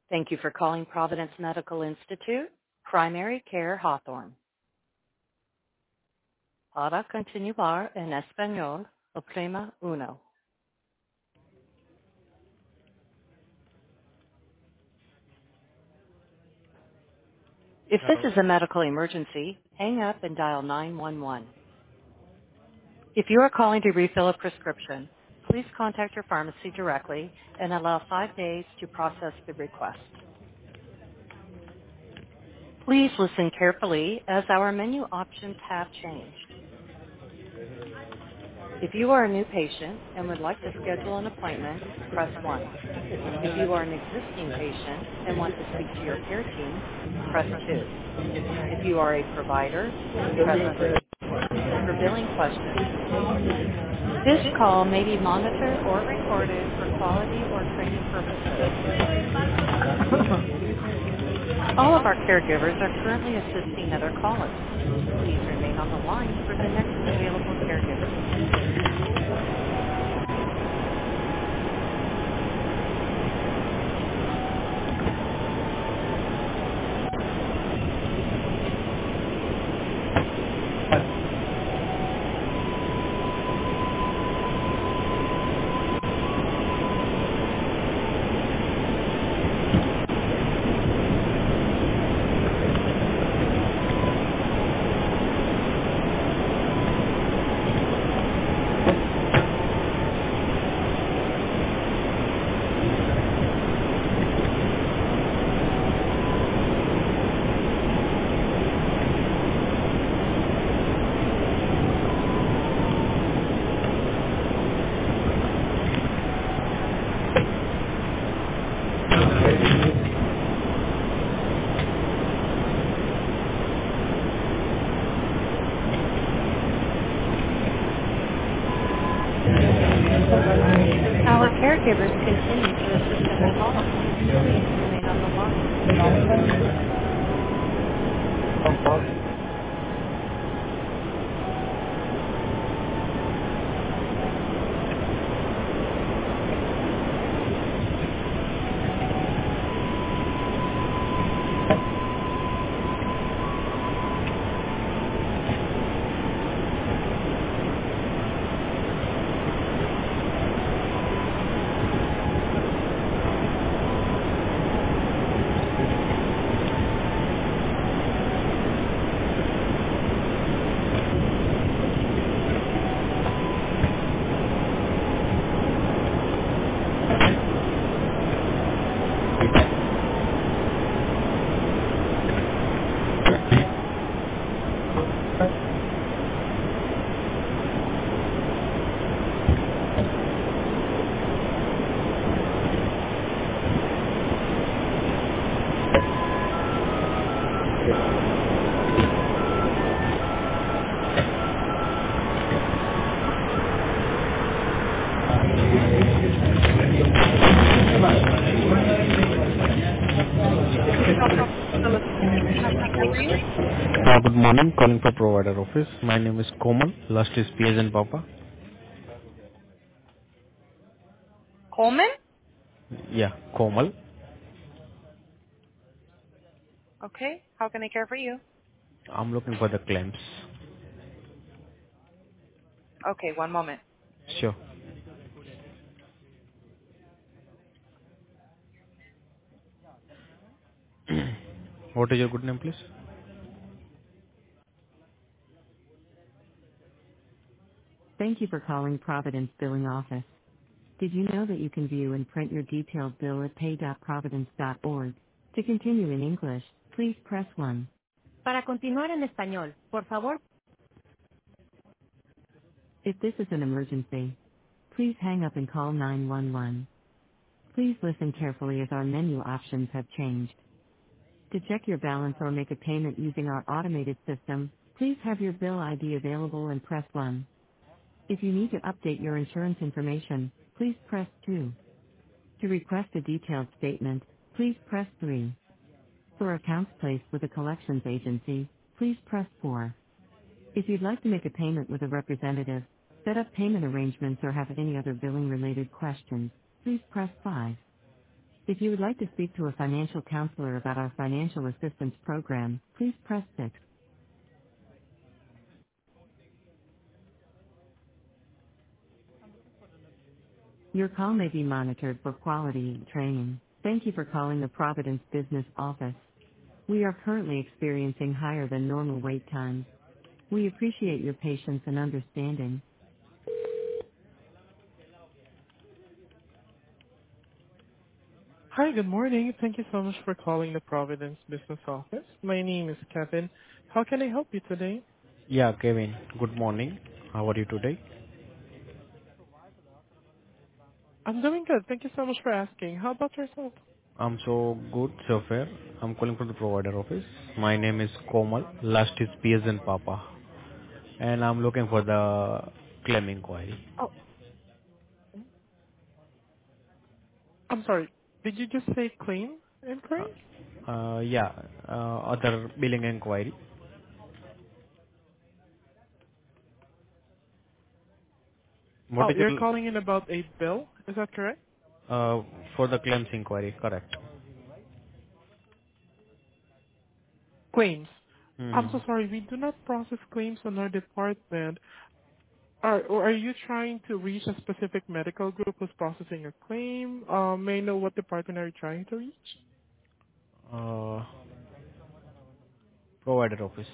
Thank you for calling Providence Medical Institute, Primary Care Hawthorne. Para continuar en español, oprima uno. If this Hello. is a medical emergency, hang up and dial 911. If you are calling to refill a prescription, please contact your pharmacy directly and allow 5 days to process the request. Please listen carefully as our menu options have changed. If you are a new patient and would like to schedule an appointment, press 1. If you are an existing patient and want to speak to your care team, press 2. If you are a provider, press 3. For billing questions, this call may be monitored or recorded for quality or training purposes. All of our caregivers are currently assisting other callers. Please remain on the line for the next available caregiver. Our caregivers continue to assist other callers. Please remain on the line. This is Papa. How can I help you? Good morning. Calling for provider office. My name is Komal. Last is PS and Papa. Coleman? Yeah, Komal. Okay. How can I care for you? I'm looking for the claims. Okay, one moment. Sure. What is your good name, please? Thank you for calling Providence Billing Office. Did you know that you can view and print your detailed bill at pay.providence.org? To continue in English, please press 1. Para continuar en español, por favor. If this is an emergency, please hang up and call 911. Please listen carefully as our menu options have changed. To check your balance or make a payment using our automated system, please have your bill ID available and press 1. If you need to update your insurance information, please press 2. To request a detailed statement, please press 3. For accounts placed with a collections agency, please press 4. If you'd like to make a payment with a representative, set up payment arrangements or have any other billing related questions, please press 5. If you would like to speak to a financial counselor about our financial assistance program, please press 6. Your call may be monitored for quality and training. Thank you for calling the Providence Business Office. We are currently experiencing higher than normal wait times. We appreciate your patience and understanding. Hi, good morning. Thank you so much for calling the Providence Business Office. My name is Kevin. How can I help you today? Yeah, Kevin. Good morning. How are you today? I'm doing good. Thank you so much for asking. How about yourself? I'm so good, so fair. I'm calling from the provider office. My name is Komal. Last is PS and Papa. And I'm looking for the claim inquiry. Oh, I'm sorry. Did you just say claim inquiry? Yeah, other billing inquiry. What Oh, is you're your, calling in about a bill? Is that correct? for the claims inquiry, correct? Claims. I'm Hmm. so sorry. We do not process claims on our department. Or are you trying to reach a specific medical group who's processing a claim? May I know what department are you trying to reach? Uh, provider office.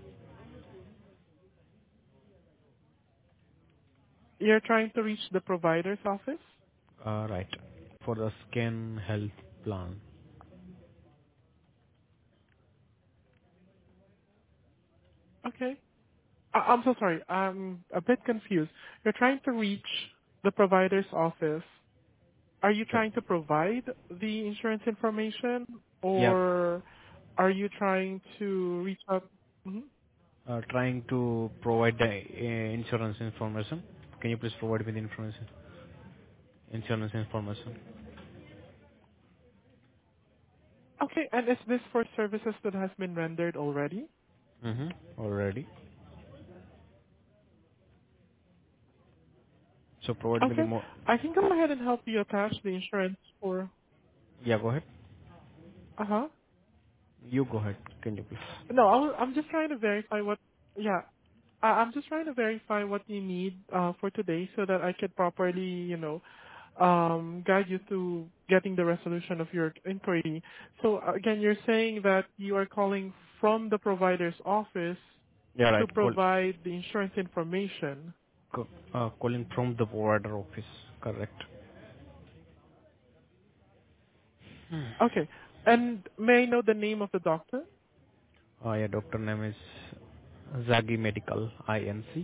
You're trying to reach the provider's office? Right. For the scan health plan. Okay. I'm so sorry. I'm a bit confused. You're trying to reach the provider's office. Are you Right. trying to provide the insurance information, Yeah. or are you trying to reach out? Mhm. Trying to provide the insurance information. Can you please provide me the information? Insurance information. Okay, and is this for services that has been rendered already? Already. So provide me the Okay, more. I can go ahead and help you attach the insurance for. Yeah, go ahead. Uh huh. You go ahead. Can you please? No, I'm just trying to verify what. Yeah, I'm just trying to verify what you need for today so that I could properly, guide you to getting the resolution of your inquiry. So again, you're saying that you are calling from the provider's office Yeah, to right. provide the insurance information. Calling from the provider office. Correct. Okay, and may I know the name of the doctor? Yeah, doctor name is Zagi Medical INC,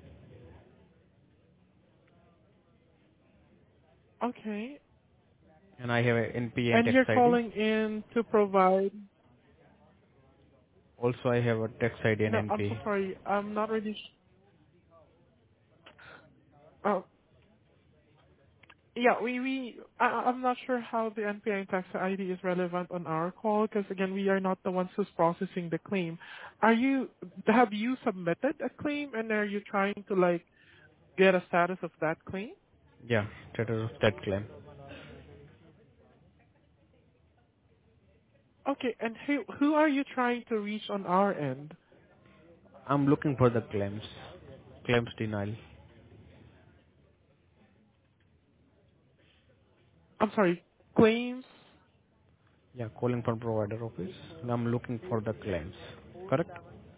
Okay, and I have a NPA and and tax you're ID. calling in to provide. Also, I have a tax ID No, and I'm so NPA. sorry. I'm not really. Oh, yeah, I'm not sure how the NPI and tax ID is relevant on our call because again, we are not the ones who's processing the claim. Have you submitted a claim and are you trying to like get a status of that claim? Yeah, status of that claim. Okay, and who are you trying to reach on our end? I'm looking for the claims. Claims denial. I'm sorry, claims? Yeah, calling from provider office. I'm looking for the claims. Correct?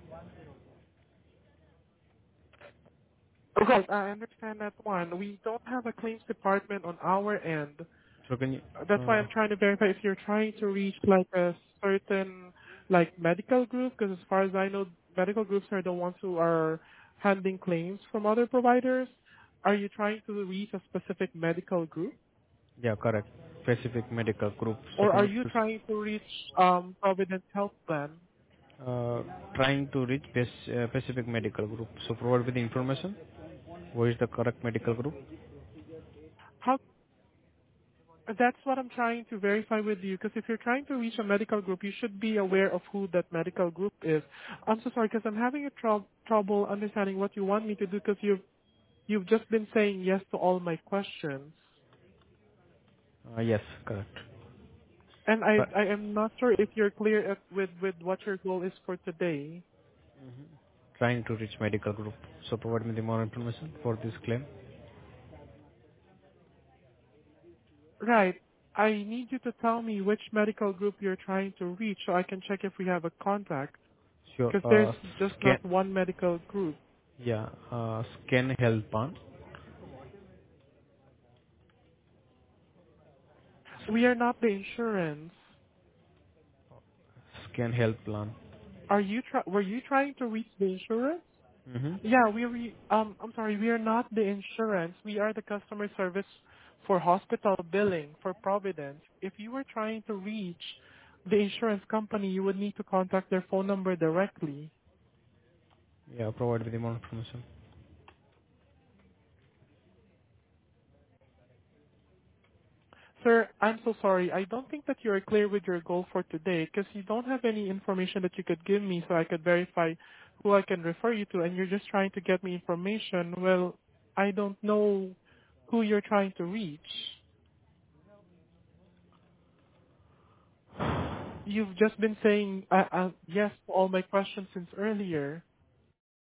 Right, I understand that one. We don't have a claims department on our end. So can you, That's why I'm trying to verify if you're trying to reach like a certain like medical group, because as far as I know, medical groups are the ones who are handling claims from other providers. Are you trying to reach a specific medical group, yeah, correct. Specific medical group. So or can are you you please, trying to reach Providence Health Plan? uh, trying to reach specific medical group. So provide with the information. What is the correct medical group? How? That's what I'm trying to verify with you, because if you're trying to reach a medical group, you should be aware of who that medical group is. I'm so sorry, because I'm having a trouble understanding what you want me to do, because you've just been saying yes to all my questions. Yes, correct. And I Try- I am not sure if you're clear with what your goal is for today. Trying to reach medical group. So provide me the more information for this claim. Right. I need you to tell me which medical group you're trying to reach so I can check if we have a contact. Sure. Because there's just Scan. not one medical group. Yeah. Scan health plan. We are not the insurance. Scan health plan. Were you trying to reach the insurance? Mm-hmm. Yeah, I'm sorry, we are not the insurance. We are the customer service for hospital billing for Providence. If you were trying to reach the insurance company, you would need to contact their phone number directly. Yeah. Provide me the more information. Sir, I'm so sorry. I don't think that you're clear with your goal for today because you don't have any information that you could give me so I could verify who I can refer you to, and you're just trying to get me information. Well, I don't know who you're trying to reach. You've just been saying yes to all my questions since earlier.